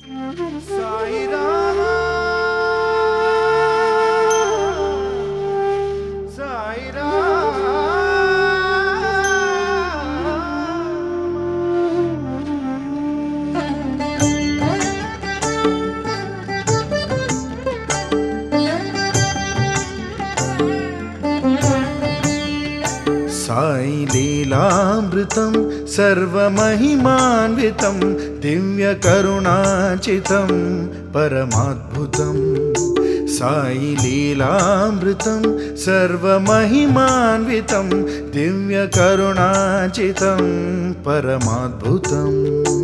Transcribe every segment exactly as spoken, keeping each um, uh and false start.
సాయి రామ సాయి రామ సాయి లీలామృతం సర్వమహిమాన్వితం దివ్య కరుణాచితం పరమాద్భుతం సాయి లీలామృతం సర్వమహిమాన్వితం దివ్య కరుణాచితం పరమాద్భుతం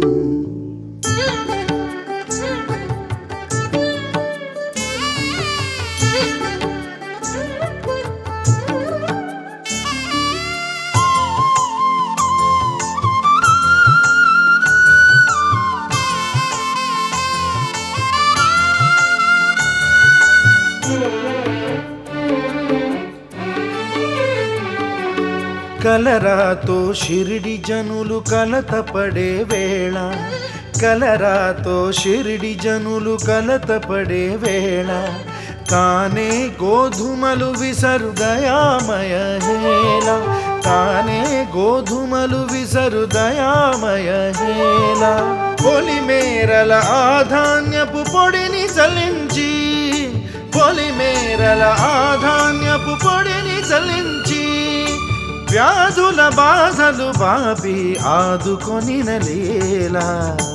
కలరాతో షిరిడి జనులు కలతపడే వేళ కలరాతో షిరిడి జనులు కలతపడే వేళ తానే గోధుమలు విసరు దయామయ హేళ తానే గోధుమలు విసరు దయామయ హేళ పొలిమేరల ఆధాన్యపు పొడిని చలించి పొలిమేరల ఆధాన్యపు పొడిని చలించి వ్యాధుల బాధలు బాపి ఆదుకొనిన లీలా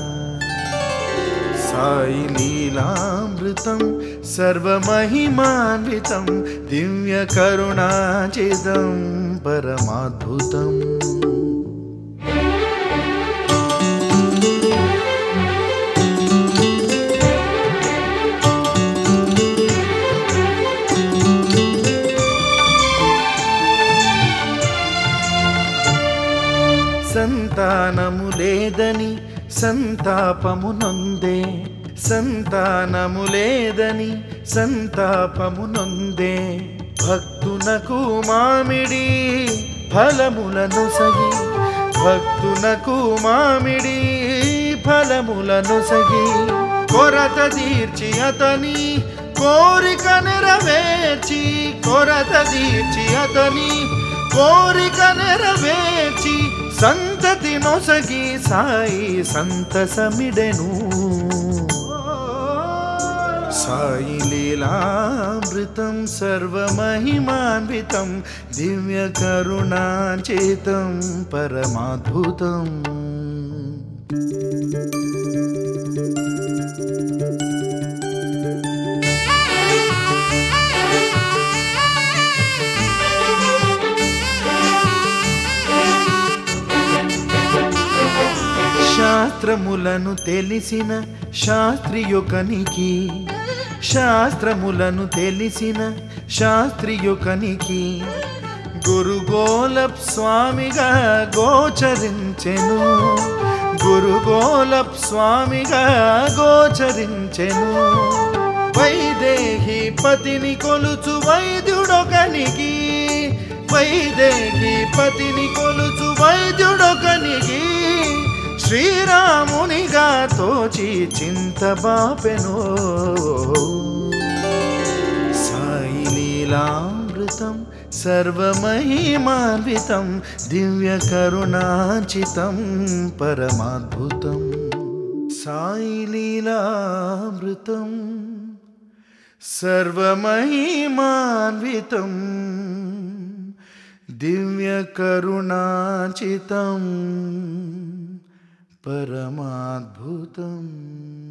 సాయి లీలామృతం సర్వమహిమాన్వితం దివ్య కరుణాచితం పరమాద్భుతం సంతానము లేదని సంతాపము నొందే సంతానము లేదని సంతాపము నొందే భక్తునకు మామిడి ఫలములను సగి భక్తునకు మామిడి ఫలములను సగి కొరత తీర్చి అతని కోరిక నెరవేర్చి కొరత తీర్చి అతని కోరిక నెరవేర్చి సంతతి నొసగి సాయి సంతసమిడెను సాయి లీలామృతం సర్వమహిమాన్వితం దివ్య కరుణాచితం పరమాద్భుతం శాస్త్రములను తెలిసిన శాస్త్రియొకనికి శాస్త్రములను తెలిసిన శాస్త్రియొకనికి గురుగోలప్ స్వామిగా గోచరించెను గురుగోలప్ స్వామిగా గోచరించెను వైదేహి పతిని కొలుచు వైద్యుడొకనికి వైదేహి పతిని కొలుచు వైద్యుడొకనికి శ్రీరామునిగా తోచి చింతబాపెను సాయి లీలామృతం సర్వమహిమాన్వితం దివ్య కరుణాచితం పరమాద్భుతం సాయి లీలామృతం సర్వమహిమాన్వితం దివ్య కరుణాచితం పరమాద్భుతం